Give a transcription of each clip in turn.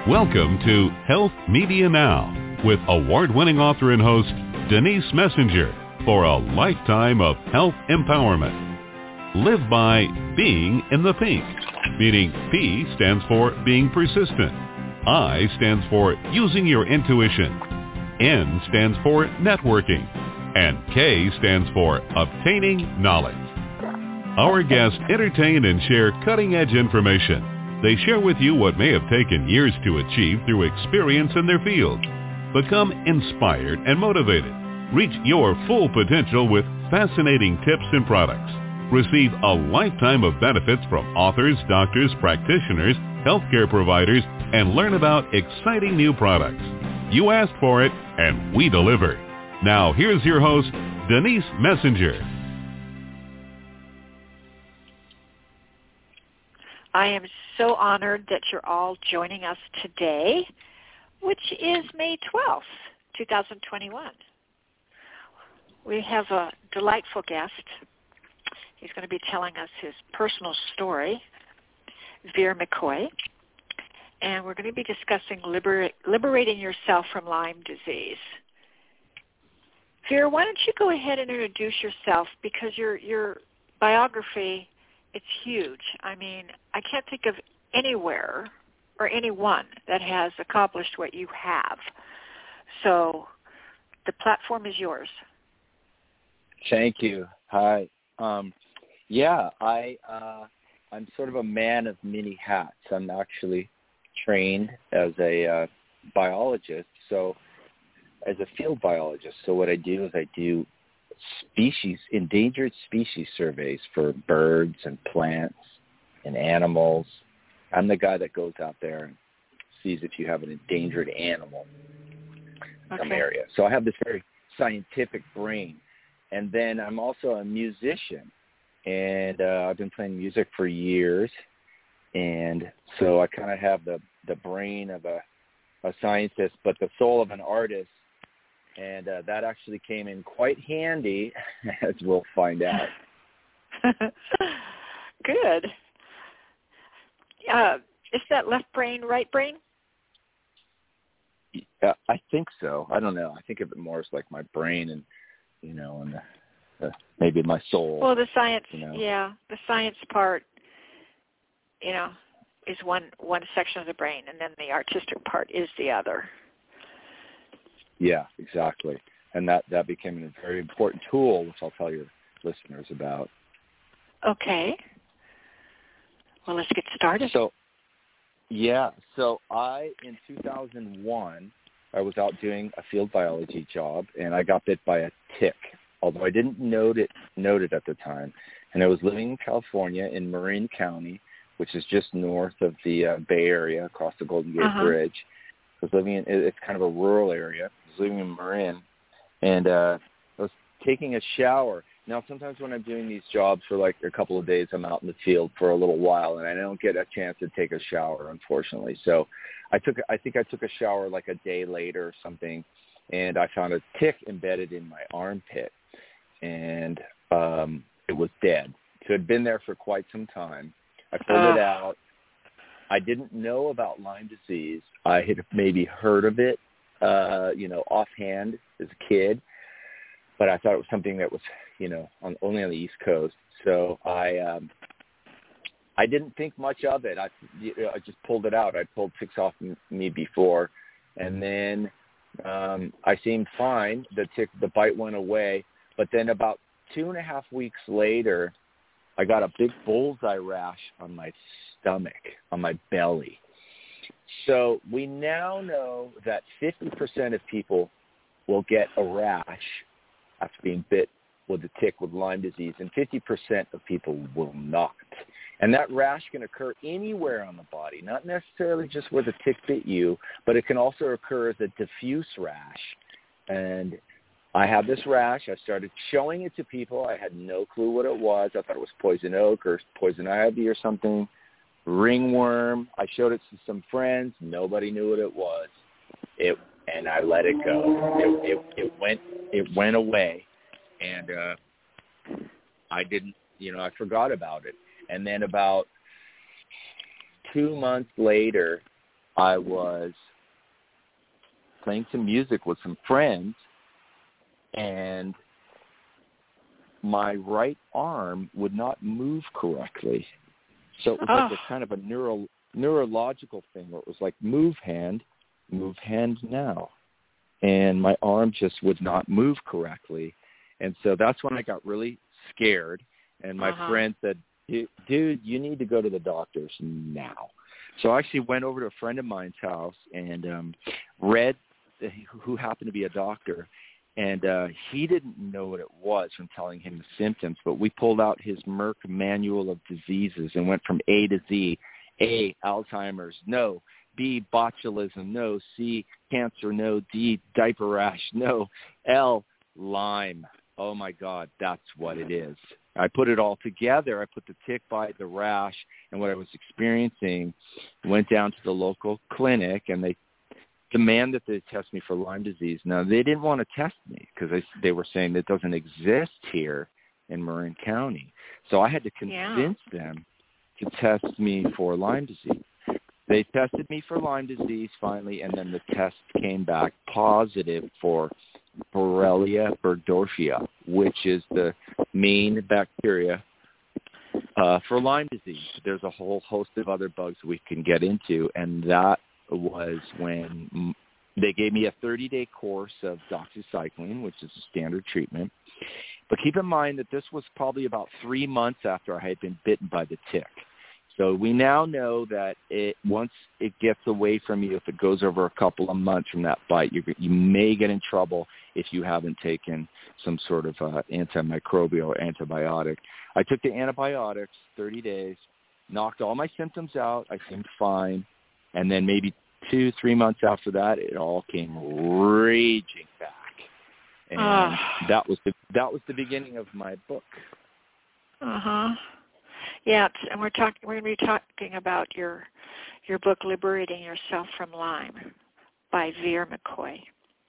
Welcome to Health Media Now with award-winning author and host Denise Messenger for a lifetime of health empowerment. Live by being in the pink, meaning P stands for being persistent, I stands for using your intuition, N stands for networking, and K stands for obtaining knowledge. Our guests entertain and share cutting-edge information. They share with you what may have taken years to achieve through experience in their field. Become inspired and motivated. Reach your full potential with fascinating tips and products. Receive a lifetime of benefits from authors, doctors, practitioners, healthcare providers, and learn about exciting new products. You asked for it, and we deliver. Now, here's your host, Denise Messenger. I am so honored that you're all joining us today, which is May 12th, 2021. We have a delightful guest. He's going to be telling us his personal story, Veer McCoy, and we're going to be discussing liberating yourself from Lyme disease. Veer, why don't you go ahead and introduce yourself, because your biography, it's huge. I mean, I can't think of anywhere or anyone that has accomplished what you have. So the platform is yours. Thank you. Hi. I'm sort of a man of many hats. I'm actually trained as a biologist, so as a field biologist. So what I do is I do endangered species surveys for birds and plants and animals. I'm the guy that goes out there and sees if you have an endangered animal in some area. So I have this very scientific brain. And then I'm also a musician, and I've been playing music for years. And so I kind of have the brain of a scientist, but the soul of an artist. And that actually came in quite handy, as we'll find out. Good. Is that left brain, right brain? I think so. I don't know. I think of it more as like my brain and, and maybe my soul. Well, the science, the science part, is one section of the brain, and then the artistic part is the other. Yeah, exactly. And that became a very important tool, which I'll tell your listeners about. Okay. Well, let's get started. So in 2001, I was out doing a field biology job, and I got bit by a tick, although I didn't note it at the time. And I was living in California in Marin County, which is just north of the Bay Area, across the Golden Gate Bridge. I was living it's kind of a rural area. I was living in Marin, and I was taking a shower. Now, sometimes when I'm doing these jobs for like a couple of days, I'm out in the field for a little while, and I don't get a chance to take a shower, unfortunately. So I think I took a shower like a day later or something, and I found a tick embedded in my armpit, and it was dead. So it had been there for quite some time. I pulled it out. I didn't know about Lyme disease. I had maybe heard of it, offhand as a kid, but I thought it was something that was, only on the East Coast. So I didn't think much of it. I just pulled it out. I pulled ticks off me before, and then I seemed fine. The bite went away, but then about 2.5 weeks later, I got a big bullseye rash on my stomach, on my belly. So we now know that 50% of people will get a rash after being bit with a tick with Lyme disease, and 50% of people will not. And that rash can occur anywhere on the body, not necessarily just where the tick bit you, but it can also occur as a diffuse rash. And I had this rash. I started showing it to people. I had no clue what it was. I thought it was poison oak or poison ivy or something. Ringworm. I showed it to some friends. Nobody knew what it was. And I let it go. It went away, and I didn't. I forgot about it. And then about 2 months later, I was playing some music with some friends, and my right arm would not move correctly. So it was like a kind of a neurological thing where it was like, move hand now. And my arm just would not move correctly. And so that's when I got really scared. And my friend said, dude, you need to go to the doctors now. So I actually went over to a friend of mine's house and read, who happened to be a doctor, and he didn't know what it was from telling him the symptoms, but we pulled out his Merck Manual of Diseases and went from A to Z. A, Alzheimer's, no. B, botulism, no. C, cancer, no. D, diaper rash, no. L, Lyme. Oh, my God, that's what it is. I put it all together. I put the tick bite, the rash, and what I was experiencing, went down to the local clinic, and they demanded that they test me for Lyme disease. Now, they didn't want to test me because they were saying that it doesn't exist here in Marin County. So I had to convince them to test me for Lyme disease. They tested me for Lyme disease finally, and then the test came back positive for Borrelia burgdorferi, which is the main bacteria for Lyme disease. There's a whole host of other bugs we can get into, and that was when they gave me a 30-day course of doxycycline, which is a standard treatment. But keep in mind that this was probably about 3 months after I had been bitten by the tick. So we now know that once it gets away from you, if it goes over a couple of months from that bite, you may get in trouble if you haven't taken some sort of antimicrobial or antibiotic. I took the antibiotics, 30 days, knocked all my symptoms out. I seemed fine. And then maybe 2-3 months after that, it all came raging back. And that was the beginning of my book. Yeah, and we're going to be talking about your book, Liberating Yourself from Lyme, by Veer McCoy.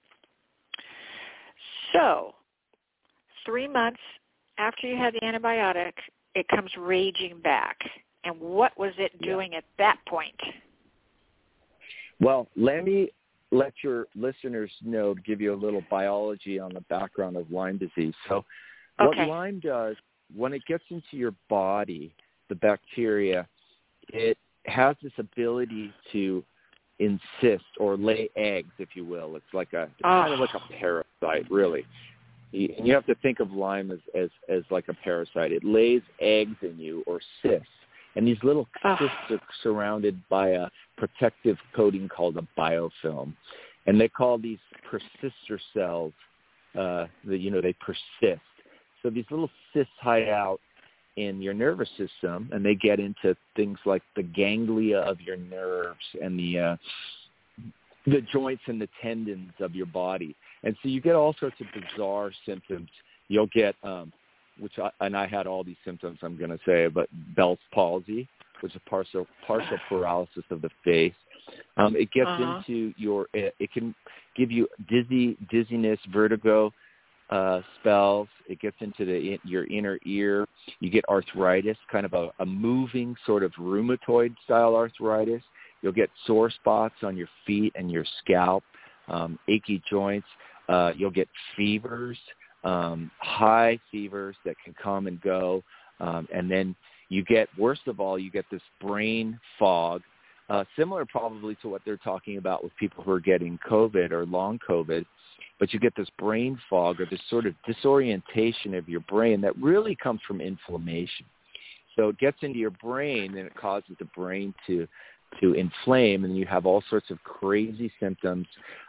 So, 3 months after you had the antibiotic, it comes raging back. And what was it doing at that point? Well, let me let your listeners know, to give you a little biology on the background of Lyme disease. So what Lyme does, when it gets into your body, the bacteria, it has this ability to insist or lay eggs, if you will. It's like it's kind of like a parasite, really. And you have to think of Lyme as like a parasite. It lays eggs in you, or cysts. And these little cysts are surrounded by a protective coating called a biofilm. And they call these persister cells, they persist. So these little cysts hide out in your nervous system, and they get into things like the ganglia of your nerves and the joints and the tendons of your body. And so you get all sorts of bizarre symptoms. You'll get I had all these symptoms, I'm going to say, but Bell's palsy, which is partial paralysis of the face. It gets into it can give you dizziness, vertigo spells. It gets into your inner ear. You get arthritis, kind of a moving sort of rheumatoid-style arthritis. You'll get sore spots on your feet and your scalp, achy joints. You'll get fevers. High fevers that can come and go, and then worst of all, you get this brain fog, similar probably to what they're talking about with people who are getting COVID or long COVID, but you get this brain fog or this sort of disorientation of your brain that really comes from inflammation. So it gets into your brain and it causes the brain to inflame, and you have all sorts of crazy symptoms,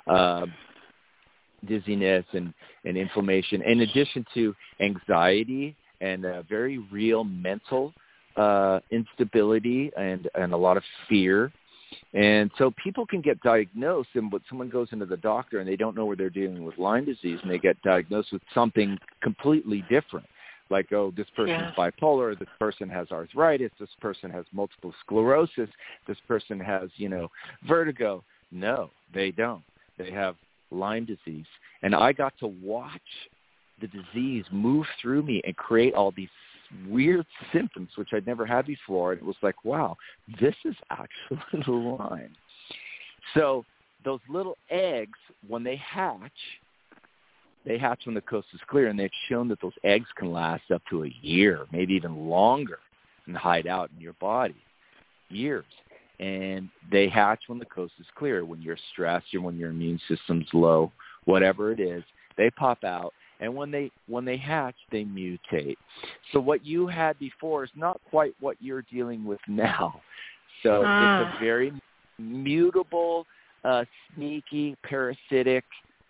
dizziness and inflammation, in addition to anxiety and very real mental instability and a lot of fear. And so people can get diagnosed, and when someone goes into the doctor and they don't know where they're dealing with Lyme disease, and they get diagnosed with something completely different, like, this person is bipolar, this person has arthritis, this person has multiple sclerosis, this person has, vertigo. No, they don't. They have Lyme disease. And I got to watch the disease move through me and create all these weird symptoms, which I'd never had before. And it was like, wow, this is actually Lyme. So those little eggs, when they hatch when the coast is clear, and they've shown that those eggs can last up to a year, maybe even longer, and hide out in your body, years. And they hatch when the coast is clear, when you're stressed or when your immune system's low, whatever it is, they pop out. And when they hatch, they mutate. So what you had before is not quite what you're dealing with now. So it's a very mutable, sneaky, parasitic,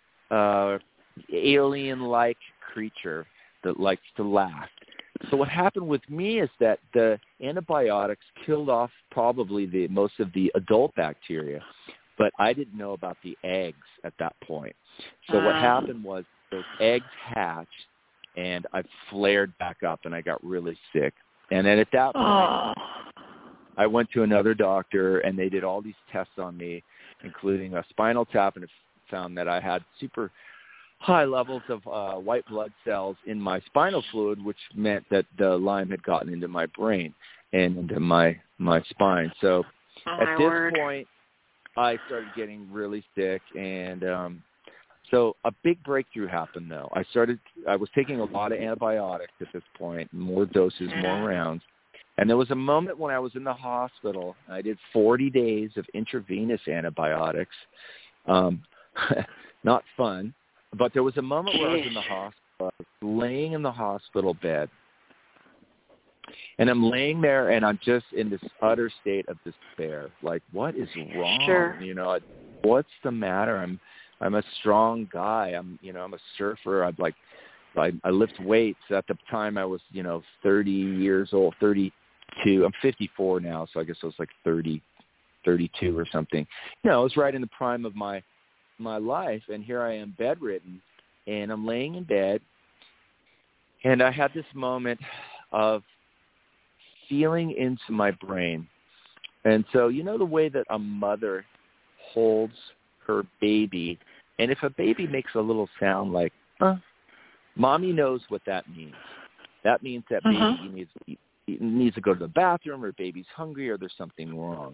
alien-like creature that likes to last. So what happened with me is that the antibiotics killed off probably most of the adult bacteria, but I didn't know about the eggs at that point. So what happened was those eggs hatched, and I flared back up, and I got really sick. And then at that point, I went to another doctor, and they did all these tests on me, including a spinal tap, and it found that I had super high levels of white blood cells in my spinal fluid, which meant that the Lyme had gotten into my brain and into my spine. So at this point, I started getting really sick, and so a big breakthrough happened, though. I was taking a lot of antibiotics at this point, more doses, more rounds. And there was a moment when I was in the hospital. I did 40 days of intravenous antibiotics. Not fun. But there was a moment where I was in the hospital. I was laying in the hospital bed. And I'm laying there, and I'm just in this utter state of despair. Like, what is wrong? Sure. You know, what's the matter? I'm a strong guy. I'm a surfer. I lift weights. At the time I was, 30 years old, 32. I'm 54 now, so I guess I was like 30, 32 or something. I was right in the prime of my life, and here I am bedridden, and I'm laying in bed, and I had this moment of feeling into my brain. And so, the way that a mother holds her baby, and if a baby makes a little sound like, mommy knows what that means. That means that baby needs to go to the bathroom, or baby's hungry, or there's something wrong.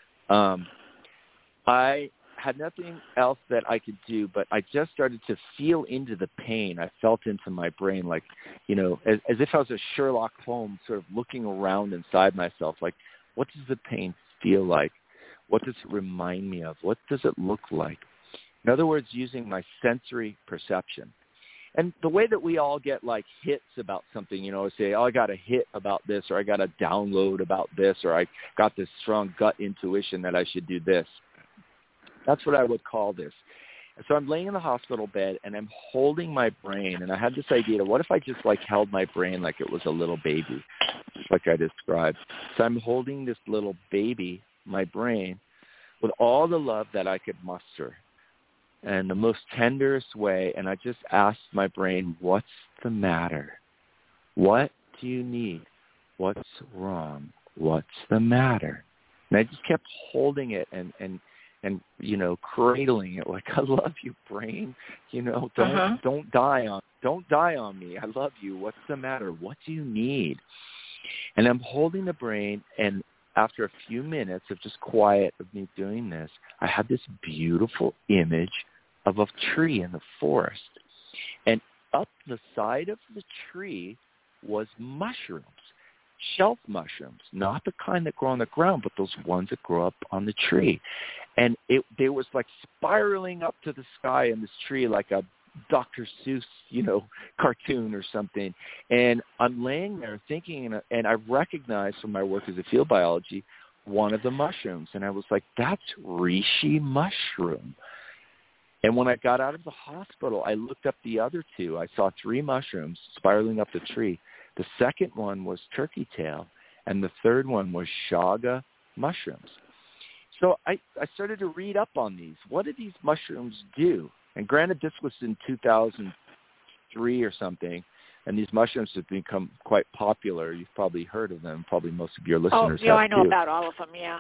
I had nothing else that I could do, but I just started to feel into the pain. I felt into my brain, like, as if I was a Sherlock Holmes, sort of looking around inside myself, like, what does the pain feel like? What does it remind me of? What does it look like? In other words, using my sensory perception. And the way that we all get like hits about something, say, I got a hit about this, or I got a download about this, or I got this strong gut intuition that I should do this. That's what I would call this. And so I'm laying in the hospital bed, and I'm holding my brain, and I had this idea of what if I just held my brain like it was a little baby, like I described. So I'm holding this little baby, my brain, with all the love that I could muster, and the most tenderest way, and I just asked my brain, what's the matter? What do you need? What's wrong? What's the matter? And I just kept holding it and cradling it, like, I love you, brain. Don't die on me. I love you. What's the matter? What do you need? And I'm holding the brain, and after a few minutes of just quiet of me doing this, I had this beautiful image of a tree in the forest. And up the side of the tree was mushrooms, shelf mushrooms, not the kind that grow on the ground, but those ones that grow up on the tree. And they was like spiraling up to the sky in this tree like a Dr. Seuss, cartoon or something. And I'm laying there thinking, and I recognized from my work as a field biology, one of the mushrooms. And I was like, that's reishi mushroom. And when I got out of the hospital, I looked up the other two. I saw 3 mushrooms spiraling up the tree. The second one was turkey tail, and the third one was chaga mushrooms. So I started to read up on these. What do these mushrooms do? And granted, this was in 2003 or something, and these mushrooms have become quite popular. You've probably heard of them. Probably most of your listeners have I know too. about all of them, yeah.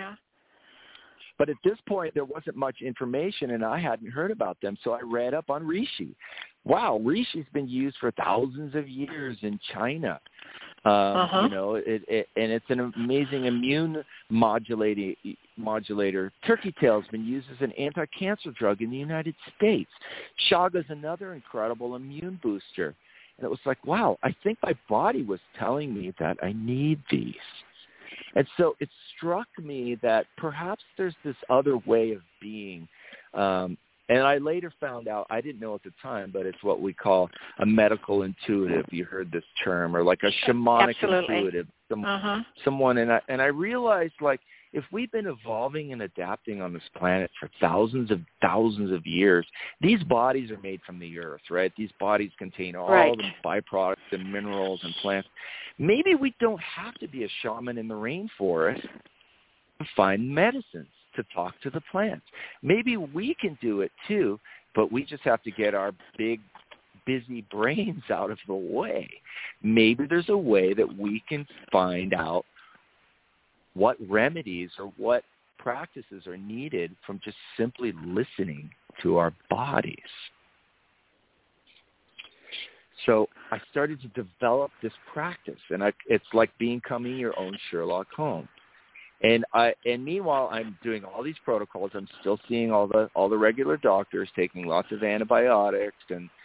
But at this point, there wasn't much information, and I hadn't heard about them, so I read up on reishi. Wow, reishi's been used for thousands of years in China. You know, and it's an amazing immune modulator. Turkey tail's been used as an anti-cancer drug in the United States. Chaga is another incredible immune booster. And it was like, wow, I think my body was telling me that I need these. And so it struck me that perhaps there's this other way of being. And I later found out, I didn't know at the time, but it's what we call a medical intuitive. You heard this term, or like a shamanic intuitive. Someone, and I realized, like, if we've been evolving and adapting on this planet for thousands of years, these bodies are made from the earth, right? These bodies contain all the byproducts and minerals and plants. Maybe we don't have to be a shaman in the rainforest to find medicines, to talk to the plants. Maybe we can do it too, but we just have to get our big, busy brains out of the way. Maybe there's a way that we can find out what remedies or what practices are needed from just simply listening to our bodies. So I started to develop this practice, and it's like becoming your own Sherlock Holmes. And meanwhile, I'm doing all these protocols. I'm still seeing all the regular doctors, taking lots of antibiotics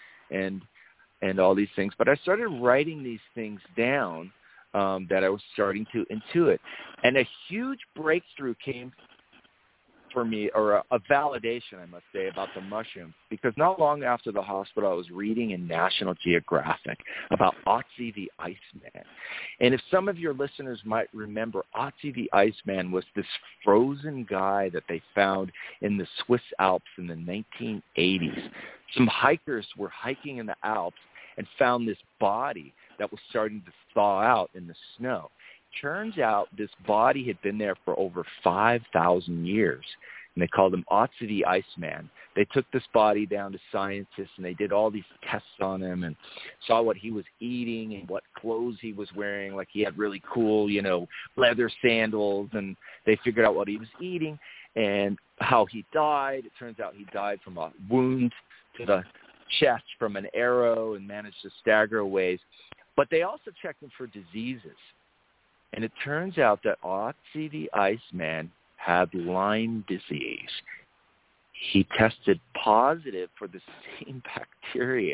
and all these things. But I started writing these things down that I was starting to intuit. And a huge breakthrough came for me, or a validation, I must say, about the mushrooms, because not long after the hospital, I was reading in National Geographic about Otzi the Iceman. And if some of your listeners might remember, Otzi the Iceman was this frozen guy that they found in the Swiss Alps in the 1980s. Some hikers were hiking in the Alps and found this body that was starting to thaw out in the snow. Turns out this body had been there for over 5,000 years, and they called him Otzi the Iceman. They took this body down to scientists, and they did all these tests on him and saw what he was eating and what clothes he was wearing. Like, he had really cool, leather sandals, and they figured out what he was eating and how he died. It turns out he died from a wound to the chest from an arrow and managed to stagger a ways. But they also checked him for diseases. And it turns out that Otzi the Iceman had Lyme disease. He tested positive for the same bacteria.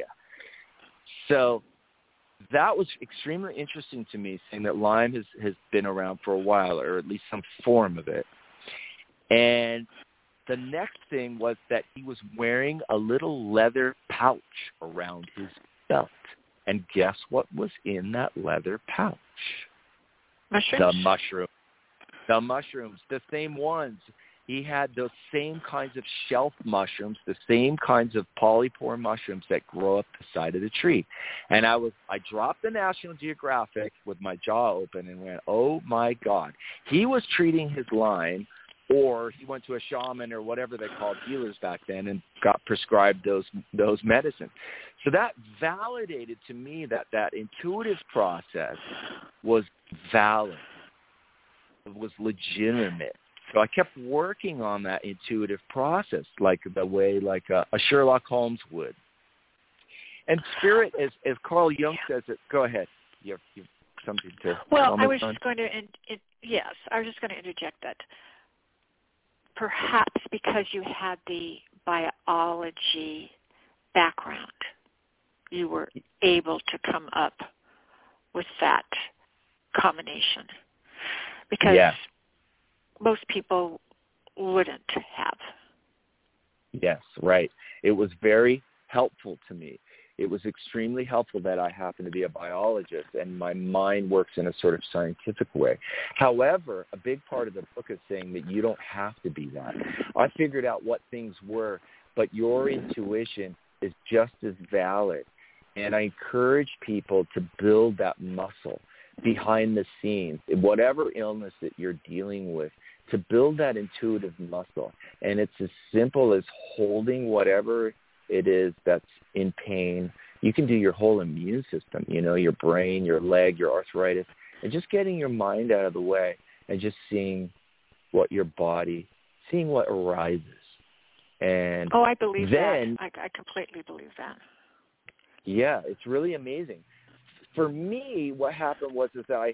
So that was extremely interesting to me, saying that Lyme has been around for a while, or at least some form of it. And the next thing was that he was wearing a little leather pouch around his belt. And guess what was in that leather pouch? Mushrooms? The mushrooms, the same ones. He had those same kinds of shelf mushrooms, the same kinds of polypore mushrooms that grow up the side of the tree. And I dropped the National Geographic with my jaw open and went, oh my God. He was treating his Lyme, or he went to a shaman or whatever they called healers back then and got prescribed those medicines. So that validated to me that intuitive process was valid. It was legitimate. So I kept working on that intuitive process, like the way a Sherlock Holmes would. And spirit, as Carl Jung says it, go ahead. You have something to comment I was on? just going to, I was just going to interject that perhaps because you had the biology background, you were able to come up with that combination. Because most people wouldn't have. Yes, right. It was very helpful to me. It was extremely helpful that I happen to be a biologist and my mind works in a sort of scientific way. However, a big part of the book is saying that you don't have to be that. I figured out what things were, but your intuition is just as valid. And I encourage people to build that muscle behind the scenes, whatever illness that you're dealing with, to build that intuitive muscle. And it's as simple as holding whatever it is that's in pain. You can do your whole immune system, your brain, your leg, your arthritis, and just getting your mind out of the way and just seeing what arises. And I believe then, that. I completely believe that. Yeah, it's really amazing. for me, what happened was that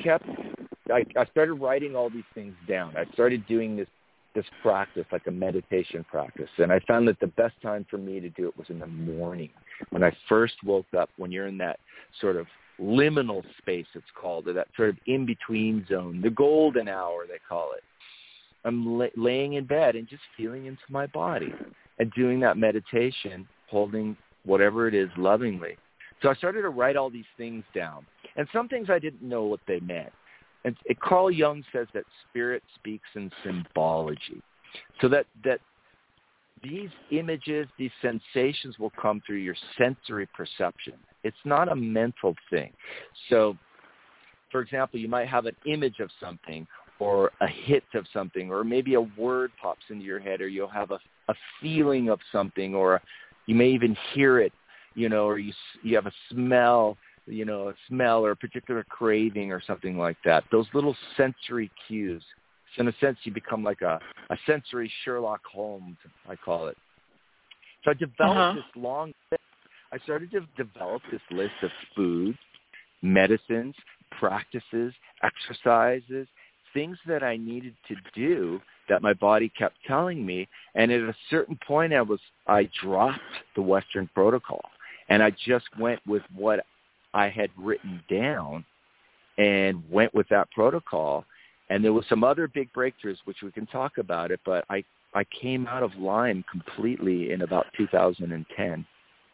I started writing all these things down. I started doing this practice, like a meditation practice. And I found that the best time for me to do it was in the morning. When I first woke up, when you're in that sort of liminal space, it's called, or that sort of in-between zone, the golden hour, they call it. I'm laying in bed and just feeling into my body and doing that meditation, holding whatever it is lovingly. So I started to write all these things down. And some things I didn't know what they meant. And Carl Jung says that spirit speaks in symbology. So that these images, these sensations will come through your sensory perception. It's not a mental thing. So, for example, you might have an image of something or a hit of something, or maybe a word pops into your head, or you'll have a feeling of something, or you may even hear it, or you have a smell, a smell or a particular craving or something like that. Those little sensory cues. So in a sense, you become like a sensory Sherlock Holmes, I call it. So I developed this long list. I started to develop this list of foods, medicines, practices, exercises, things that I needed to do that my body kept telling me. And at a certain point, I dropped the Western protocol, and I just went with what I had written down and went with that protocol. And there was some other big breakthroughs, which we can talk about it, but I came out of Lyme completely in about 2010.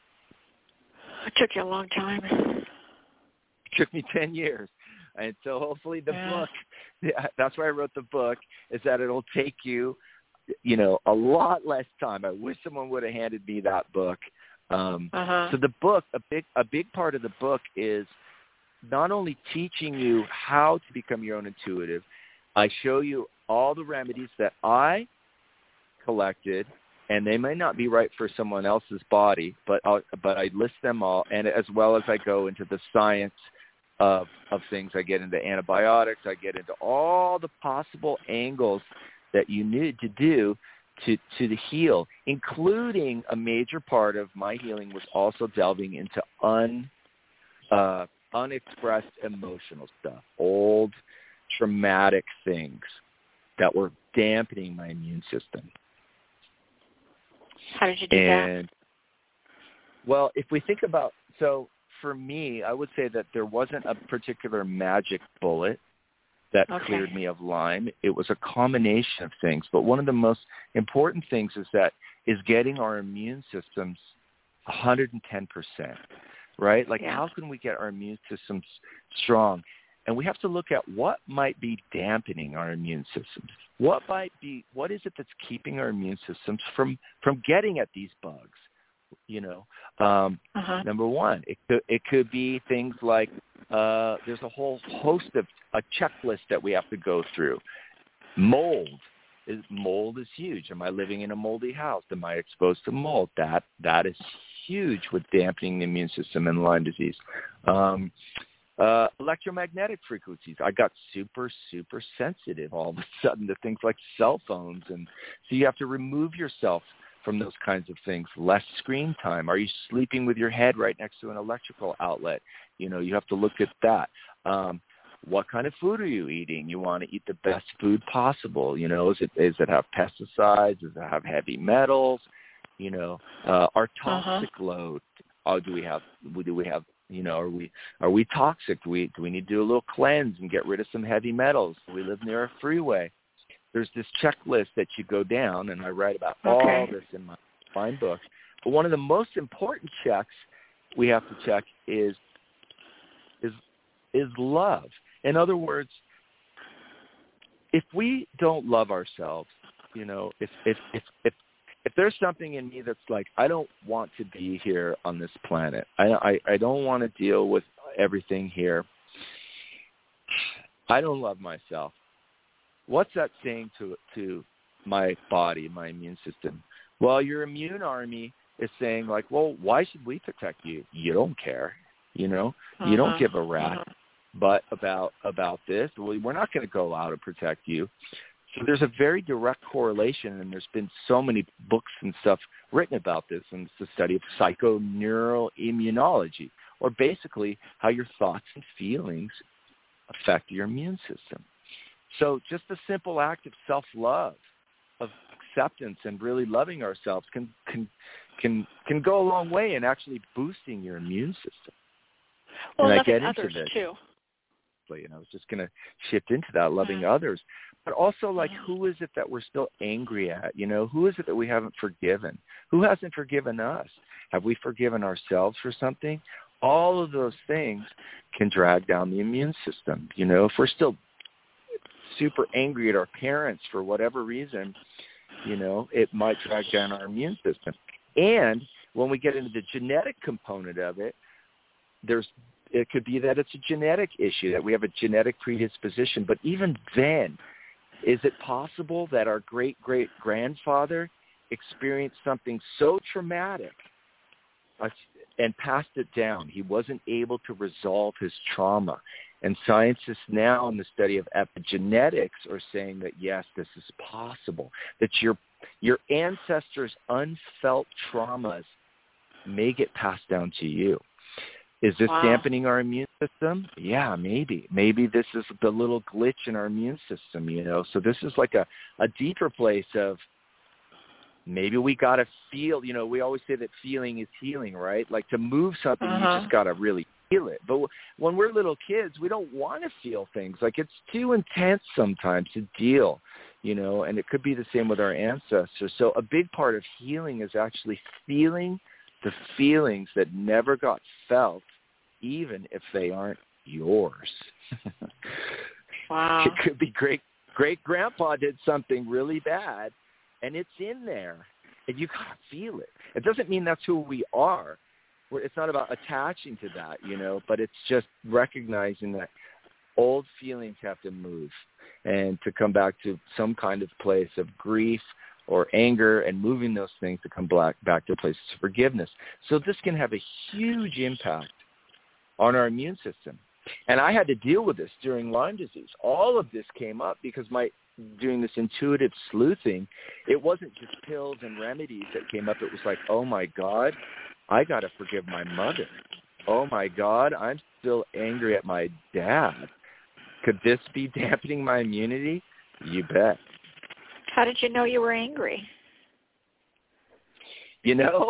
It took you a long time. It took me 10 years. And so hopefully the book, that's why I wrote the book, is that it'll take you, a lot less time. I wish someone would have handed me that book. So the book, a big part of the book is not only teaching you how to become your own intuitive. I show you all the remedies that I collected, and they may not be right for someone else's body, but I list them all, and as well as I go into the science of things. I get into antibiotics. I get into all the possible angles that you need to do to heal, including a major part of my healing was also delving into unexpressed emotional stuff, old traumatic things that were dampening my immune system. How did you do that? Well, if we think about, for me, I would say that there wasn't a particular magic bullet that cleared me of Lyme. It was a combination of things. But one of the most important things is getting our immune systems 110%, right? Like, how can we get our immune systems strong? And we have to look at what might be dampening our immune systems. What is it that's keeping our immune systems from getting at these bugs? Number one, it could be things like there's a whole host of a checklist that we have to go through. Mold is huge. Am I living in a moldy house? Am I exposed to mold? That is huge with dampening the immune system and Lyme disease. Electromagnetic frequencies. I got super, super sensitive all of a sudden to things like cell phones, and so you have to remove yourself from those kinds of things. Less screen time. Are you sleeping with your head right next to an electrical outlet? You have to look at that. What kind of food are you eating? You want to eat the best food possible. Is it have pesticides? Does it have heavy metals? Our toxic load. Do we have? Are we toxic? Do we need to do a little cleanse and get rid of some heavy metals? Do we live near a freeway? There's this checklist that you go down, and I write about all this in my fine book. But one of the most important checks we have to check is love. In other words, if we don't love ourselves, if there's something in me that's like, I don't want to be here on this planet. I don't want to deal with everything here. I don't love myself. What's that saying to my body, my immune system? Well, your immune army is saying like, well, why should we protect you? You don't care, you don't give a rat but about this. Well, we're not going to go out and protect you. So there's a very direct correlation, and there's been so many books and stuff written about this, and it's the study of psychoneural immunology. or basically how your thoughts and feelings affect your immune system. So just the simple act of self-love, of acceptance and really loving ourselves can go a long way in actually boosting your immune system. Well, and loving I get others into this. too. And I was just going to shift into that, loving others. But also, like, who is it that we're still angry at? You know, who is it that we haven't forgiven? Who hasn't forgiven us? Have we forgiven ourselves for something? All of those things can drag down the immune system. You know, if we're still super angry at our parents for whatever reason, you know, it might drag down our immune system. And when we get into the genetic component of it, it could be that it's a genetic issue, that we have a genetic predisposition. But even then, is it possible that our great-great-grandfather experienced something so traumatic and passed it down? He wasn't able to resolve his trauma. And scientists now in the study of epigenetics are saying that, yes, this is possible, that your ancestors' unfelt traumas may get passed down to you. Is this dampening our immune system? Yeah, maybe. Maybe this is the little glitch in our immune system, you know. So this is like a deeper place of maybe we got to feel, you know, we always say that feeling is healing, right? Like to move something, you just got to really feel it. But when we're little kids, we don't want to feel things. Like it's too intense sometimes to deal, you know, and it could be the same with our ancestors. So a big part of healing is actually feeling the feelings that never got felt, even if they aren't yours. Wow. It could be great-grandpa did something really bad, and it's in there, and you got to feel it. It doesn't mean that's who we are. It's not about attaching to that, you know, but it's just recognizing that old feelings have to move and to come back to some kind of place of grief or anger, and moving those things to come back to a place of forgiveness. So this can have a huge impact on our immune system. And I had to deal with this during Lyme disease. All of this came up because doing this intuitive sleuthing, it wasn't just pills and remedies that came up. It was like, oh, my God, I got to forgive my mother. Oh, my God, I'm still angry at my dad. Could this be dampening my immunity? You bet. How did you know you were angry? You know,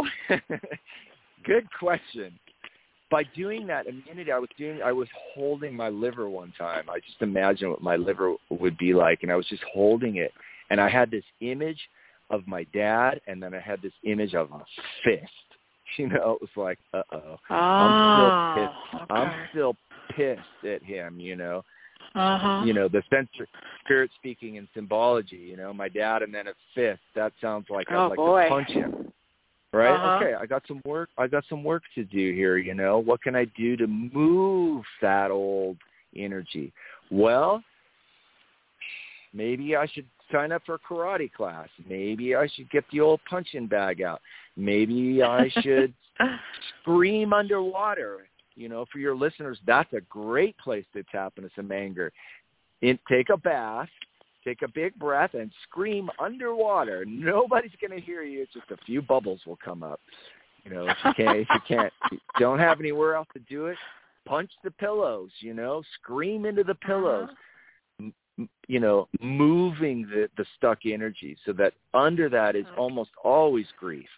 good question. By doing that immunity, I was holding my liver one time. I just imagined what my liver would be like, and I was just holding it. And I had this image of my dad, and then I had this image of a fist. You know, it was like, uh-oh. I'm still pissed. Okay. I'm still pissed at him, you know. You know, the spirit speaking in symbology, you know, my dad and then a fist. That sounds like I'd like to punch him. Right? Okay, I got some work to do here, you know. What can I do to move that old energy? Well, maybe I should sign up for a karate class. Maybe I should get the old punching bag out. Maybe I should scream underwater. You know, for your listeners, that's a great place to tap into some anger. Take a bath, take a big breath, and scream underwater. Nobody's going to hear you. It's just a few bubbles will come up. You know, if you don't have anywhere else to do it, punch the pillows, you know, scream into the pillows. You know, moving the stuck energy so that under that is almost always grief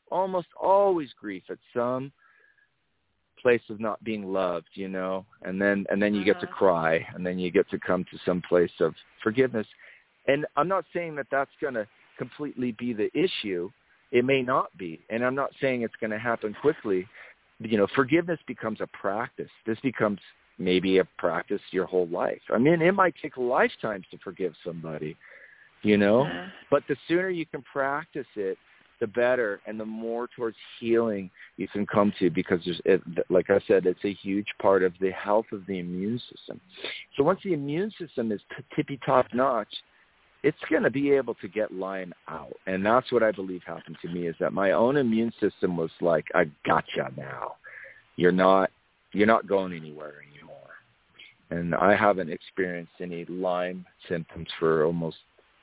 at some place of not being loved, you know, and then you get to cry, and then you get to come to some place of forgiveness. And I'm not saying that that's going to completely be the issue. It may not be, and I'm not saying it's going to happen quickly. You know, forgiveness becomes a practice. This becomes maybe a practice your whole life. I mean, it might take lifetimes to forgive somebody, you know, but the sooner you can practice it, the better, and the more towards healing you can come to, because like I said, it's a huge part of the health of the immune system. So once the immune system is tippy-top notch, it's going to be able to get Lyme out. And that's what I believe happened to me, is that my own immune system was like, I gotcha now. You're not going anywhere anymore. And I haven't experienced any Lyme symptoms for almost,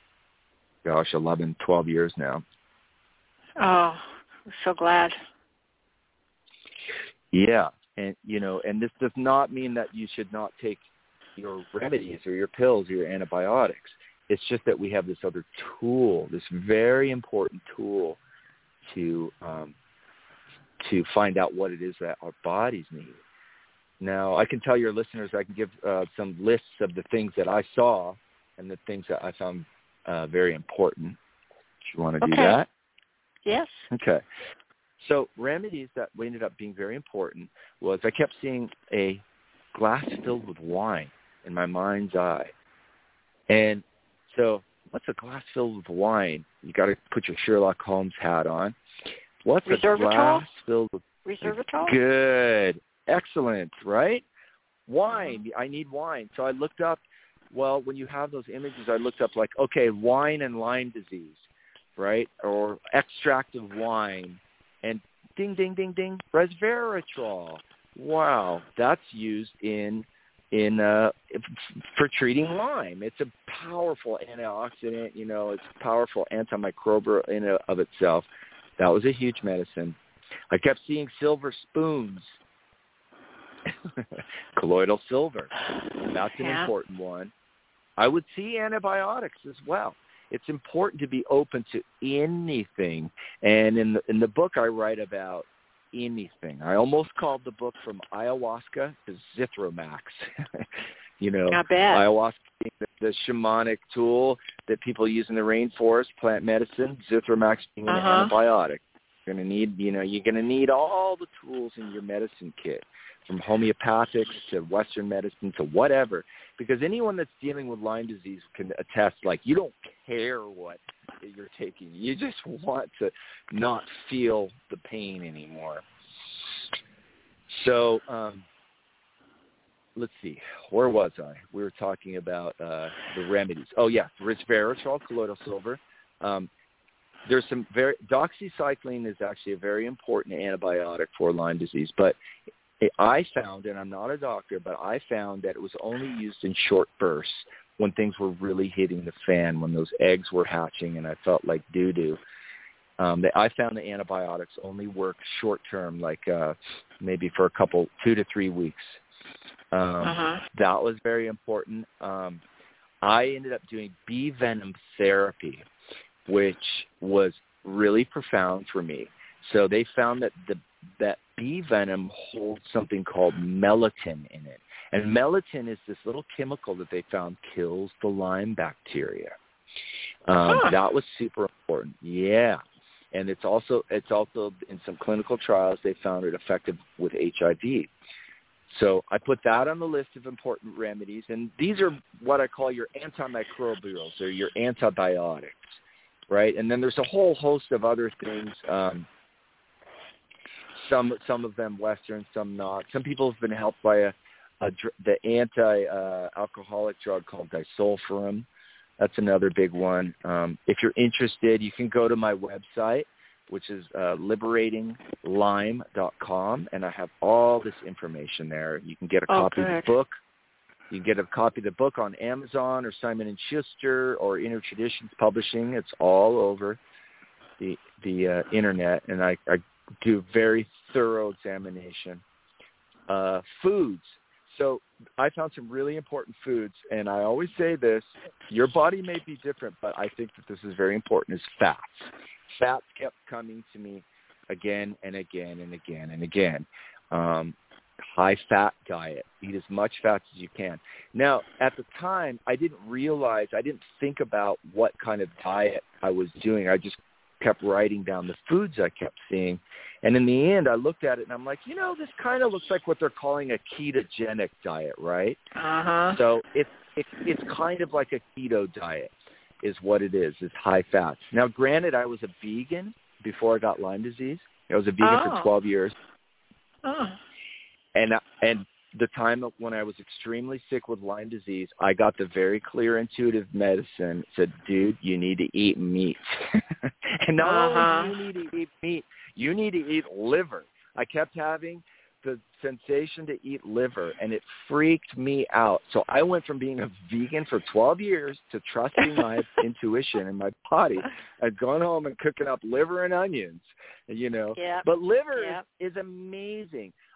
11, 12 years now. Oh, I'm so glad. Yeah. And, and this does not mean that you should not take your remedies or your pills or your antibiotics. It's just that we have this other tool, this very important tool to find out what it is that our bodies need. Now, I can tell your listeners, I can give some lists of the things that I saw and the things that I found very important. Do you want to do that? Yes. Okay. So remedies that ended up being very important was I kept seeing a glass filled with wine in my mind's eye. And so what's a glass filled with wine? You got to put your Sherlock Holmes hat on. What's a glass filled with... Resveratrol? Good. Excellent, right? Wine. I need wine. So I looked up, well, when you have those images, I looked up like, okay, wine and Lyme disease, right? Or extract of wine. And ding, ding, ding, ding, resveratrol. Wow, that's used for treating Lyme. It's a powerful antioxidant. It's a powerful antimicrobial in and of itself. That was a huge medicine. I kept seeing silver spoons. Colloidal silver. That's an important one. I would see antibiotics as well. It's important to be open to anything. And in the book, I write about anything. I almost called the book From Ayahuasca to Zithromax. Not bad. Ayahuasca being the shamanic tool that people use in the rainforest, plant medicine. Zithromax being an antibiotic. You're going to need all the tools in your medicine kit, from homeopathics to Western medicine to whatever, because anyone that's dealing with Lyme disease can attest, like, you don't care what you're taking. You just want to not feel the pain anymore. So let's see. Where was I? We were talking about the remedies. Oh, yeah, resveratrol, colloidal silver. There's some doxycycline is actually a very important antibiotic for Lyme disease, but I found, and I'm not a doctor, but I found that it was only used in short bursts when things were really hitting the fan, when those eggs were hatching and I felt like doo-doo. I found the antibiotics only work short-term, like maybe for 2 to 3 weeks. That was very important. I ended up doing bee venom therapy, which was really profound for me. So they found that bee venom holds something called melatonin in it. And melatonin is this little chemical that they found kills the Lyme bacteria. That was super important. Yeah. And it's also in some clinical trials, they found it effective with HIV. So I put that on the list of important remedies. And these are what I call your antimicrobials or your antibiotics, right? And then there's a whole host of other things. Some of them Western, some not. Some people have been helped by the anti-alcoholic drug called disulfiram. That's another big one. If you're interested, you can go to my website, which is liberatinglyme.com, and I have all this information there. You can get a copy of the book. You can get a copy of the book on Amazon or Simon & Schuster or Inner Traditions Publishing. It's all over the internet, and I do very thorough examination. Foods. So I found some really important foods, and I always say this, your body may be different, but I think that this is very important, is fats. Fats kept coming to me again and again and again and again. High-fat diet. Eat as much fats as you can. Now, at the time, I didn't think about what kind of diet I was doing. I just kept writing down the foods I kept seeing. And in the end, I looked at it, and I'm like, this kind of looks like what they're calling a ketogenic diet, right? So it's kind of like a keto diet is what it is high fats. Now, granted, I was a vegan before I got Lyme disease. I was a vegan for 12 years. And the time when I was extremely sick with Lyme disease, I got the very clear intuitive medicine. It said, dude, you need to eat meat. And not only do you need to eat meat, you need to eat liver. I kept having the sensation to eat liver, and it freaked me out. So I went from being a vegan for 12 years to trusting my intuition and my body. I'd gone home and cooking up liver and onions, Yeah. But liver is amazing.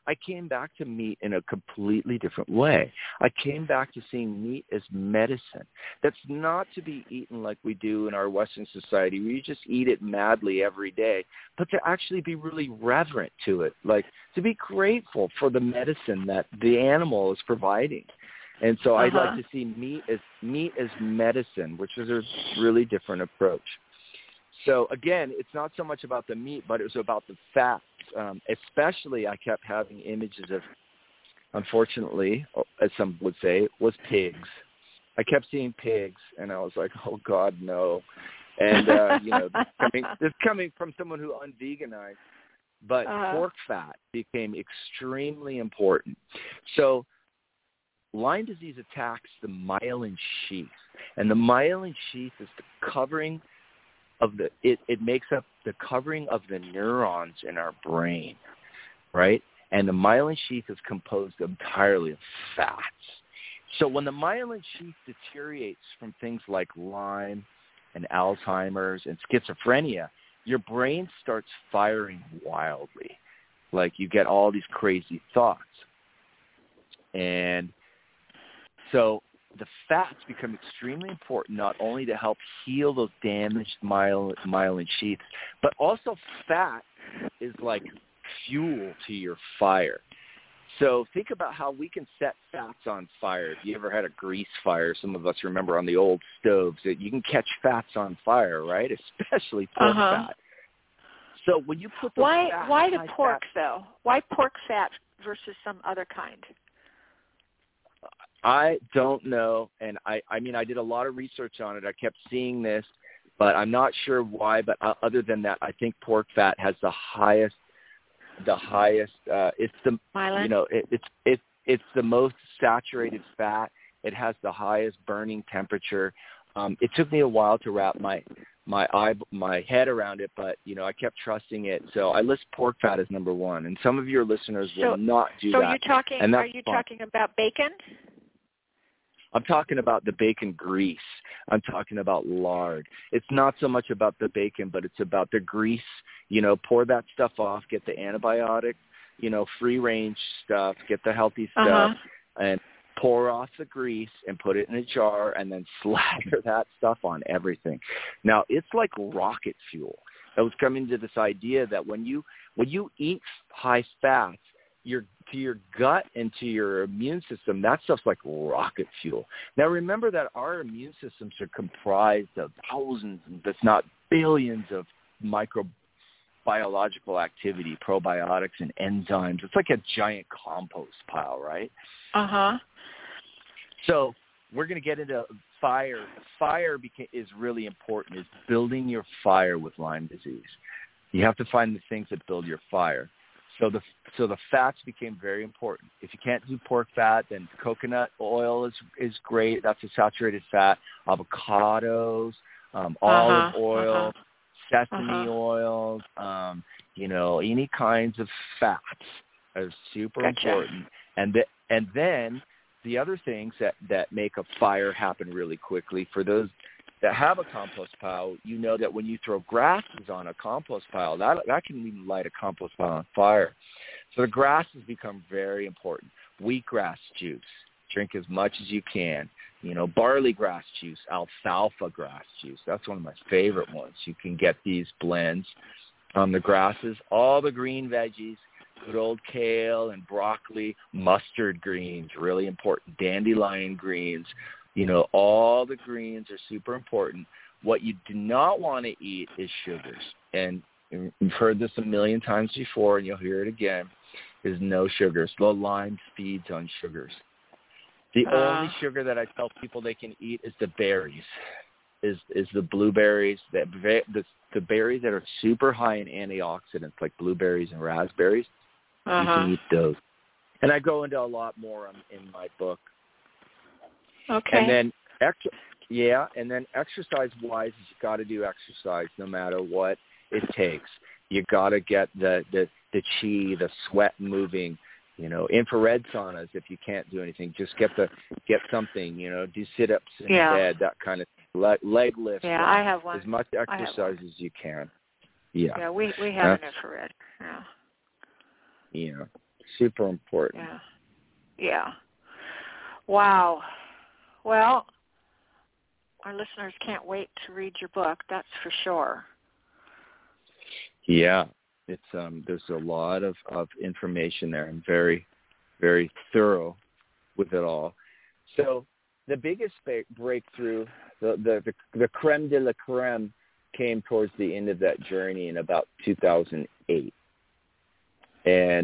I came back to meat in a completely different way. I came back to seeing meat as medicine. That's not to be eaten like we do in our Western society, where you just eat it madly every day, but to actually be really reverent to it, like to be grateful for the medicine that the animal is providing. And so I'd like to see meat as medicine, which is a really different approach. So again, it's not so much about the meat, but it was about the fats. Especially, I kept having images of, unfortunately, as some would say, was pigs. I kept seeing pigs, and I was like, oh God, no. And this coming from someone who unveganized, but pork fat became extremely important. So Lyme disease attacks the myelin sheath, and the myelin sheath is the covering of it makes up the covering of the neurons in our brain, right? And the myelin sheath is composed entirely of fats. So when the myelin sheath deteriorates from things like Lyme and Alzheimer's and schizophrenia, your brain starts firing wildly. Like you get all these crazy thoughts. And so the fats become extremely important, not only to help heal those damaged myelin sheaths, but also fat is like fuel to your fire. So think about how we can set fats on fire. If you ever had a grease fire, some of us remember on the old stoves, that you can catch fats on fire, right? Especially pork fat. So when you put those fats, why the pork though? Why pork fat versus some other kind? I don't know, and I mean, I did a lot of research on it. I kept seeing this, but I'm not sure why. But other than that, I think pork fat has the highest. It's the myelin? It's the most saturated fat. It has the highest burning temperature. It took me a while to wrap my head around it, but I kept trusting it. So I list pork fat as number one, and some of your listeners will not do that. So are you talking about bacon? I'm talking about the bacon grease. I'm talking about lard. It's not so much about the bacon, but it's about the grease. Pour that stuff off, get the antibiotic, free-range stuff, get the healthy stuff, and pour off the grease and put it in a jar and then slather that stuff on everything. Now, it's like rocket fuel. I was coming to this idea that when you eat high fats, to your gut and to your immune system, that stuff's like rocket fuel. Now, remember that our immune systems are comprised of thousands, if not billions, of microbiological activity, probiotics and enzymes. It's like a giant compost pile, right? So we're going to get into fire. Fire is really important. It's building your fire with Lyme disease. You have to find the things that build your fire. So the fats became very important. If you can't do pork fat, then coconut oil is great. That's a saturated fat. Avocados, olive oil, sesame oils, any kinds of fats are super important. And then the other things that make a fire happen really quickly, for those that have a compost pile, that when you throw grasses on a compost pile, that can even light a compost pile on fire. So the grasses become very important. Wheatgrass juice, drink as much as you can. Barley grass juice, alfalfa grass juice. That's one of my favorite ones. You can get these blends on the grasses, all the green veggies, good old kale and broccoli, mustard greens, really important, dandelion greens. All the greens are super important. What you do not want to eat is sugars. And you've heard this a million times before, and you'll hear it again, is no sugars. The Lyme feeds on sugars. The only sugar that I tell people they can eat is the berries, is the blueberries, the berries that are super high in antioxidants, like blueberries and raspberries. You can eat those. And I go into a lot more in my book. Okay. And then exercise-wise, you got to do exercise no matter what it takes. You got to get the chi, the sweat moving. Infrared saunas if you can't do anything. Just get something. Do sit-ups in bed, that kind of leg lifts. Yeah, I have one. As much exercise as you can. Yeah, we have an infrared. Yeah. super important. Yeah. Yeah. Wow. Well, our listeners can't wait to read your book, that's for sure. Yeah. It's there's a lot of information there, and very, very thorough with it all. So the biggest breakthrough, the creme de la creme, came towards the end of that journey in about 2008. And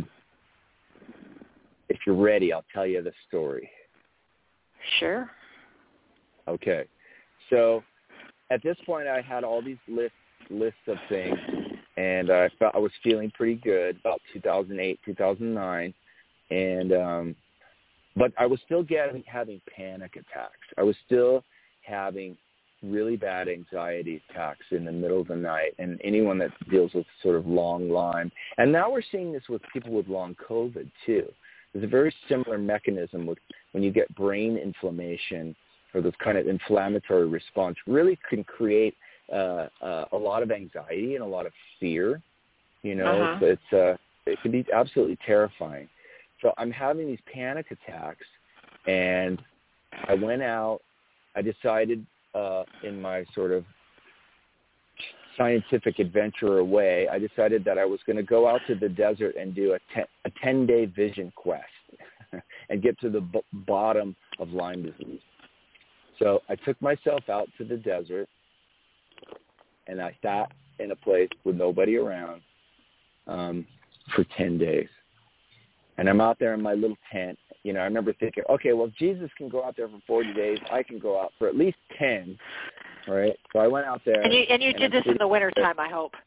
if you're ready, I'll tell you the story. Sure. Okay. So at this point, I had all these lists of things, and I felt I was feeling pretty good about 2008, 2009, and but I was still having panic attacks. I was still having really bad anxiety attacks in the middle of the night, and anyone that deals with sort of long Lyme. And now we're seeing this with people with long COVID too. There's a very similar mechanism with when you get brain inflammation or this kind of inflammatory response really can create a lot of anxiety and a lot of fear. You know, it can be absolutely terrifying. So I'm having these panic attacks, and I went out. I decided in my sort of scientific adventurer way, I decided that I was going to go out to the desert and do a 10-day vision quest and get to the bottom of Lyme disease. So I took myself out to the desert, and I sat in a place with nobody around for 10 days. And I'm out there in my little tent. You know, I remember thinking, okay, well, if Jesus can go out there for 40 days, I can go out for at least 10, right? So I went out there. And you did this in the wintertime, I hope.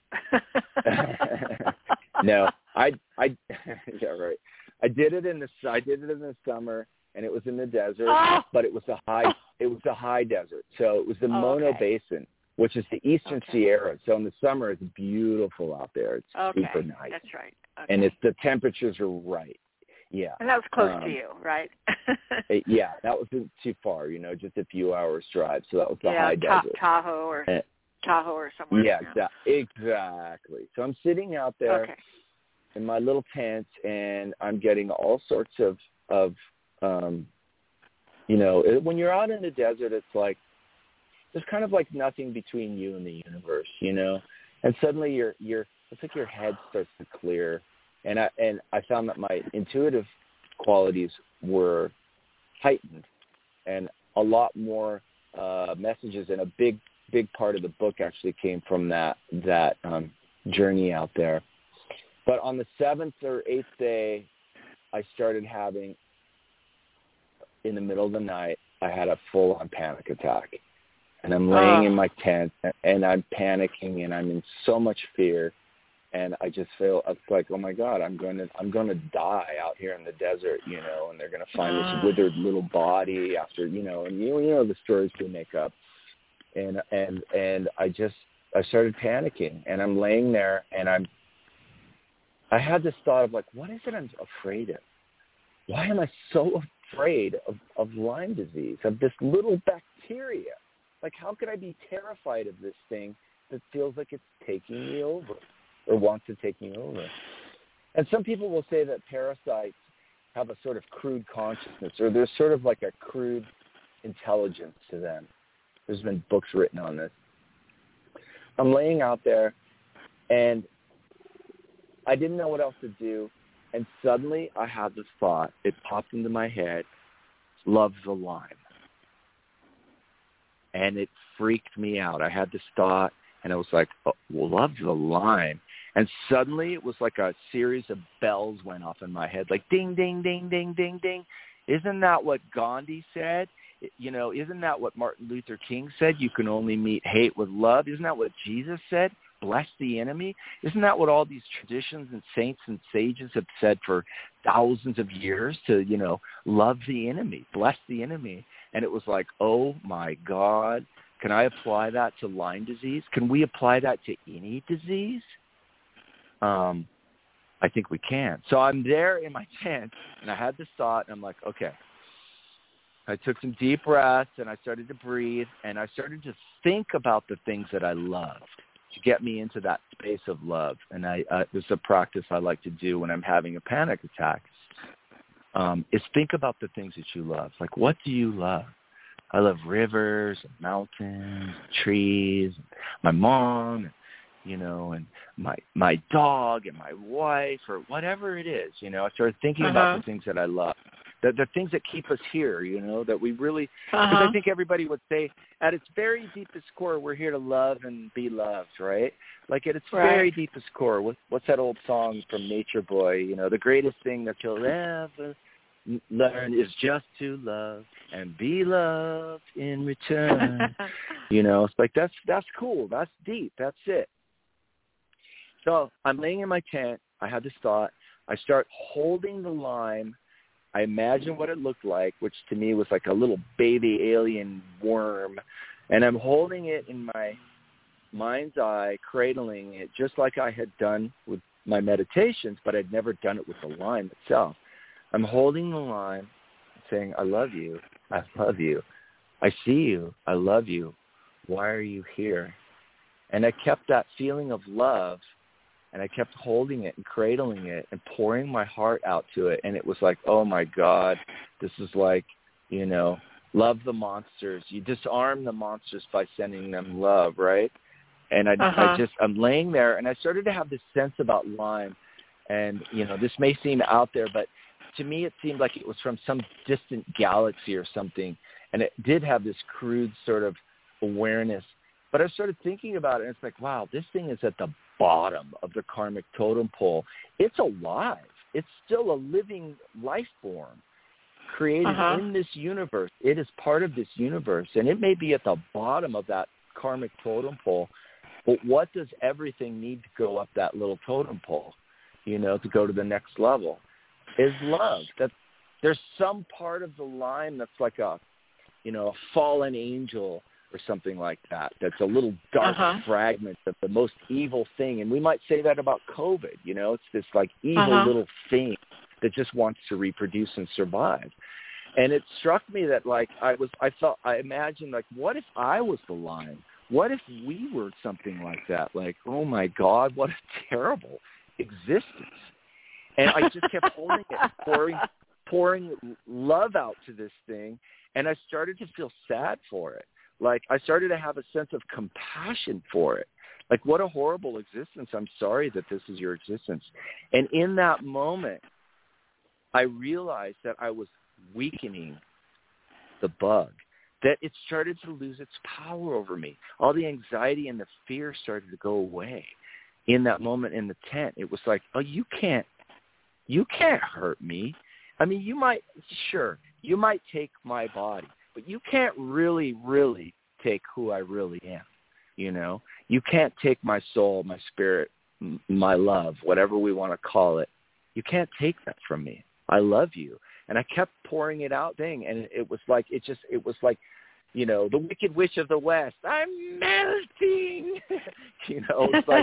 No, yeah, right. I did it in the summer, and it was in the desert, but it was a high desert. So it was the Mono Basin, which is the Eastern Sierra. So in the summer, it's beautiful out there. It's super nice. That's right. Okay. And the temperatures are right. Yeah. And that was close to you, right? Yeah, that wasn't too far, you know, just a few hours drive. So that was the high desert. Tahoe or somewhere. Yeah, exactly. So I'm sitting out there in my little tent, and I'm getting all sorts of you know, when you're out in the desert, it's like there's kind of like nothing between you and the universe, you know. And suddenly it's like your head starts to clear. And I found that my intuitive qualities were heightened, and a lot more messages. And a big part of the book actually came from that journey out there. But on the 7th or 8th day, I started having, in the middle of the night, I had a full-on panic attack. And I'm laying in my tent, and I'm panicking, and I'm in so much fear. And I just feel, it's like, oh my God, I'm going to die out here in the desert, you know, and they're going to find this withered little body after, you know, and you know the stories we make up. And I started panicking, and I'm laying there, and I had this thought of like, what is it I'm afraid of? Why am I so afraid of Lyme disease, of this little bacteria? Like, how could I be terrified of this thing that feels like it's taking me over? Or wants to take me over. And some people will say that parasites have a sort of crude consciousness, or there's sort of like a crude intelligence to them. There's been books written on this. I'm laying out there, and I didn't know what else to do, and suddenly I had this thought. It popped into my head, love the Lyme. And it freaked me out. I had this thought, and I was like, oh, love the Lyme. And suddenly it was like a series of bells went off in my head, like ding, ding, ding, ding, ding, ding. Isn't that what Gandhi said? You know, isn't that what Martin Luther King said? You can only meet hate with love. Isn't that what Jesus said? Bless the enemy. Isn't that what all these traditions and saints and sages have said for thousands of years to, you know, love the enemy, bless the enemy? And it was like, oh, my God, can I apply that to Lyme disease? Can we apply that to any disease? I think we can. So I'm there in my tent, and I had this thought, and I'm like, okay. I took some deep breaths, and I started to breathe, and I started to think about the things that I loved. to get me into that space of love. And this is a practice I like to do when I'm having a panic attack, is think about the things that you love. Like, what do you love? I love rivers and mountains, trees, my mom, and my dog and my wife, or whatever it is. I started thinking about the things that I love, the things that keep us here, that we really, because I think everybody would say at its very deepest core, we're here to love and be loved, right? Like at its very deepest core, what's that old song from Nature Boy? The greatest thing that you'll ever learn is just to love and be loved in return. It's like, that's cool. That's deep. That's it. So I'm laying in my tent. I had this thought. I start holding the lime. I imagine what it looked like, which to me was like a little baby alien worm. And I'm holding it in my mind's eye, cradling it, just like I had done with my meditations, but I'd never done it with the lime itself. I'm holding the lime, saying, I love you. I love you. I see you. I love you. Why are you here? And I kept that feeling of love, and I kept holding it and cradling it and pouring my heart out to it. And it was like, oh, my God, this is like, love the monsters. You disarm the monsters by sending them love, right? And I'm laying there, and I started to have this sense about lime. And, this may seem out there, but to me it seemed like it was from some distant galaxy or something. And it did have this crude sort of awareness. But I started thinking about it, and it's like, wow, this thing is at the bottom of the karmic totem pole. It's alive. It's still a living life form created in this universe. It is part of this universe, and it may be at the bottom of that karmic totem pole. But what does everything need to go up that little totem pole, to go to the next level? Is love. That there's some part of the line that's like a fallen angel or something like that. That's a little dark fragment of the most evil thing. And we might say that about COVID, it's this like evil little thing that just wants to reproduce and survive. And it struck me that I imagined like, what if I was the lion? What if we were something like that? Like, oh my God, what a terrible existence. And I just kept holding it, pouring love out to this thing. And I started to feel sad for it. Like, I started to have a sense of compassion for it. Like, what a horrible existence. I'm sorry that this is your existence. And in that moment, I realized that I was weakening the bug, that it started to lose its power over me. All the anxiety and the fear started to go away. In that moment in the tent, it was like, oh, you can't hurt me. I mean, you might take my body, but you can't really, really take who I really am. You can't take my soul, my spirit, my love, whatever we want to call it. You can't take that from me. I love you. And I kept pouring it out and it was like, the Wicked Witch of the West. I'm melting. It's like,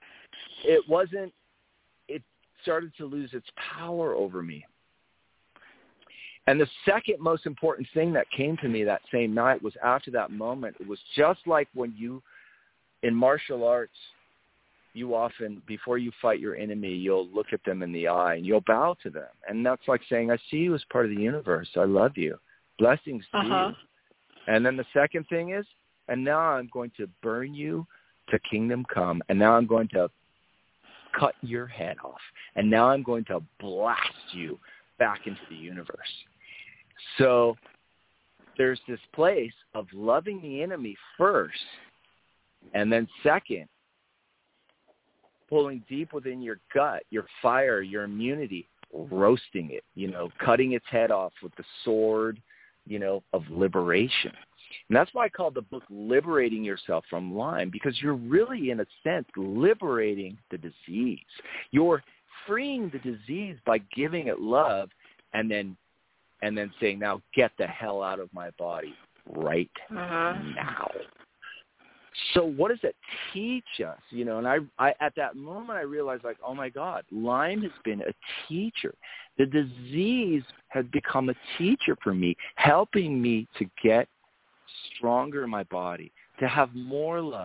it started to lose its power over me. And the second most important thing that came to me that same night was after that moment. It was just like when in martial arts, you often, before you fight your enemy, you'll look at them in the eye and you'll bow to them. And that's like saying, I see you as part of the universe. I love you. Blessings to you. And then the second thing is, and now I'm going to burn you to kingdom come. And now I'm going to cut your head off. And now I'm going to blast you back into the universe. So there's this place of loving the enemy first, and then second, pulling deep within your gut, your fire, your immunity, roasting it, cutting its head off with the sword, of liberation. And that's why I call the book Liberating Yourself from Lyme, because you're really, in a sense, liberating the disease. You're freeing the disease by giving it love and then saying, now get the hell out of my body right now. So what does it teach us? And I at that moment I realized, like, oh my God, Lyme has been a teacher. The disease has become a teacher for me, helping me to get stronger in my body, to have more love,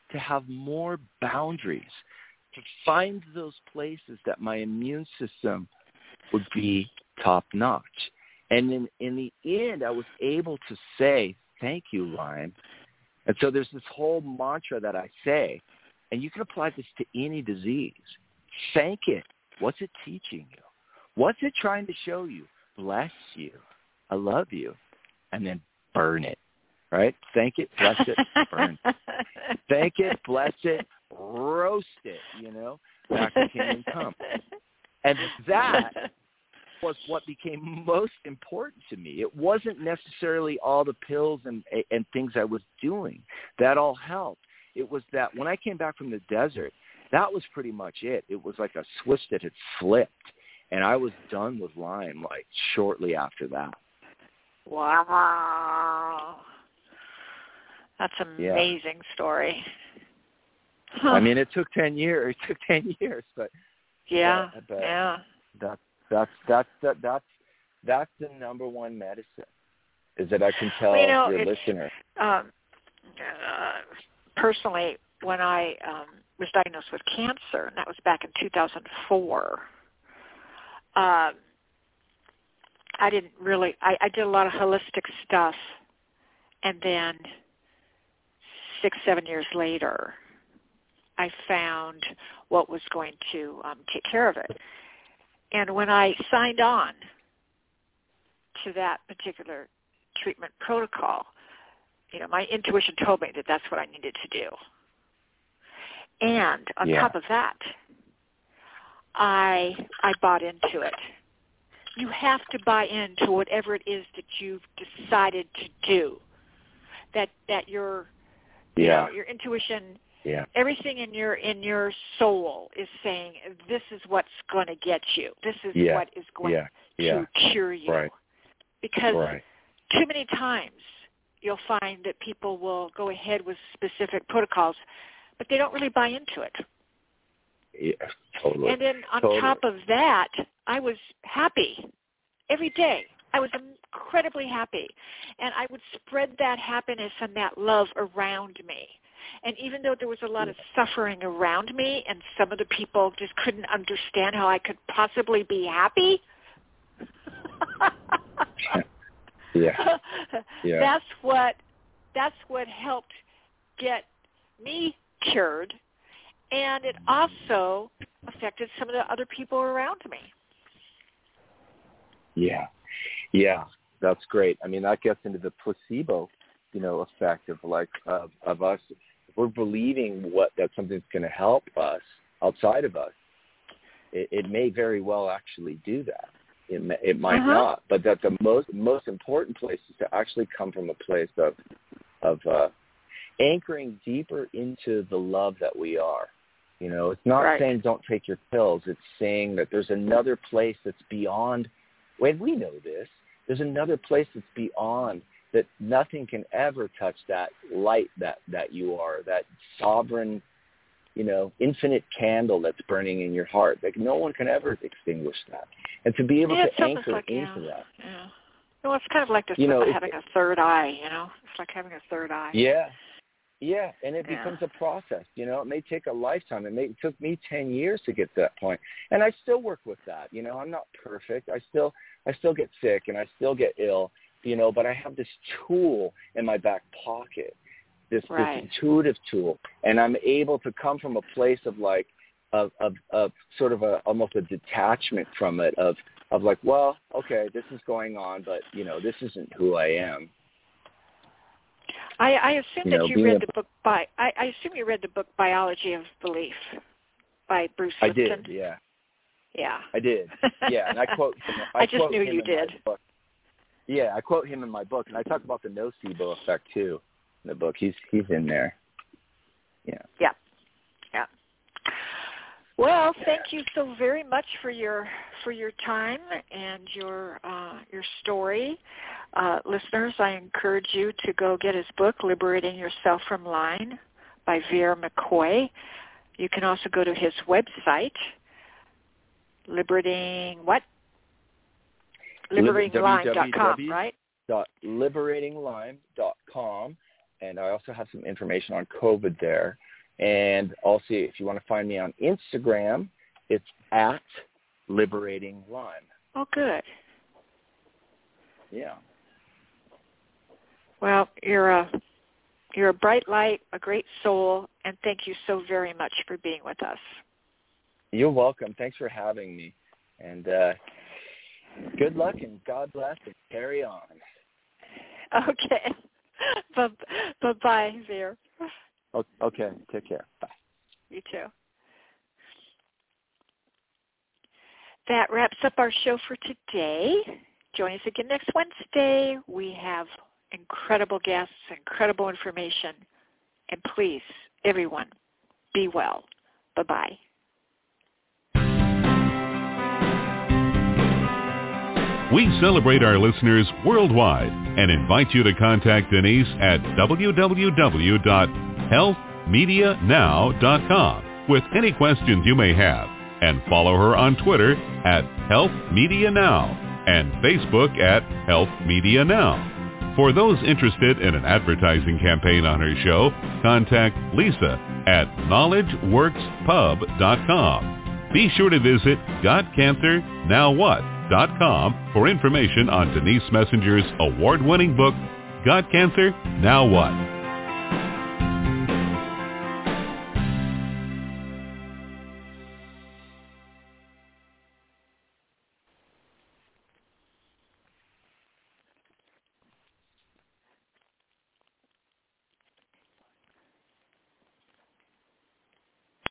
to have more boundaries, to find those places that my immune system would be top-notch. And in the end, I was able to say, thank you, Lyme. And so there's this whole mantra that I say, and you can apply this to any disease. Thank it. What's it teaching you? What's it trying to show you? Bless you. I love you. And then burn it, right? Thank it, bless it, burn. Thank it, bless it, roast it, back to kingdom come. And that was what became most important to me. It wasn't necessarily all the pills and things I was doing. That all helped. It was that when I came back from the desert, that was pretty much it. It was like a switch that had flipped, and I was done with Lyme like shortly after that. Wow. That's an amazing story. Huh. I mean, it took 10 years. But that's the number one medicine, is that I can tell your listener. Personally, when I was diagnosed with cancer, and that was back in 2004, I didn't really, I did a lot of holistic stuff, and then 6-7 years later, I found what was going to take care of it. And when I signed on to that particular treatment protocol, my intuition told me that that's what I needed to do. And on top of that, I bought into it. You have to buy into whatever it is that you've decided to do. That your your intuition, everything in your soul is saying, this is what's going to get you. This is what is going to cure you. Right. Because too many times you'll find that people will go ahead with specific protocols, but they don't really buy into it. Yeah, totally. And then on top of that, I was happy every day. I was incredibly happy. And I would spread that happiness and that love around me. And even though there was a lot of suffering around me and some of the people just couldn't understand how I could possibly be happy, that's what helped get me cured. And it also affected some of the other people around me. Yeah, that's great. I mean, that gets into the placebo, effect of us. If we're believing that something's going to help us outside of us, it may very well actually do that. It might not, but that the most important place is to actually come from a place of anchoring deeper into the love that we are. It's not saying don't take your pills. It's saying that there's another place that's beyond. When we know this, there's another place that's beyond, that nothing can ever touch that light that you are, that sovereign, infinite candle that's burning in your heart. Like no one can ever extinguish that. And to be able to anchor into that. Yeah. Well, it's kind of like this, having a third eye, It's like having a third eye. Yeah, and it becomes a process. It may take a lifetime. It took me 10 years to get to that point, and I still work with that. I'm not perfect. I still get sick and I still get ill. But I have this tool in my back pocket, this intuitive tool, and I'm able to come from a place of sort of almost a detachment from it of like, well, okay, this is going on, but this isn't who I am. I assume that you read the book I assume you read the book Biology of Belief by Bruce Lipton. I did, yeah. Yeah. I did. Yeah, and I quote him. I just knew you did. Yeah, I quote him in my book, and I talk about the nocebo effect too in the book. He's in there. Yeah. Well, thank you so very much for your time and your story. Listeners, I encourage you to go get his book, Liberating Yourself from Lyme by Vera McCoy. You can also go to his website, liberatinglyme.com, right? liberatinglyme.com, and I also have some information on COVID there. And also, if you want to find me on Instagram, it's at Liberating Lyme. Oh, good. Yeah. Well, you're a bright light, a great soul, and thank you so very much for being with us. You're welcome. Thanks for having me. And good luck and God bless and carry on. Okay. Bye-bye, Veer. Okay. Take care. Bye. You too. That wraps up our show for today. Join us again next Wednesday. We have incredible guests, incredible information. And please, everyone, be well. Bye-bye. We celebrate our listeners worldwide and invite you to contact Denise at www.healthmedianow.com with any questions you may have, and follow her on Twitter at Health Media Now and Facebook at Health Media Now. For those interested in an advertising campaign on her show, contact Lisa at KnowledgeWorksPub.com. Be sure to visit GotCancerNowWhat.com for information on Denise Messenger's award-winning book, Got Cancer? Now What?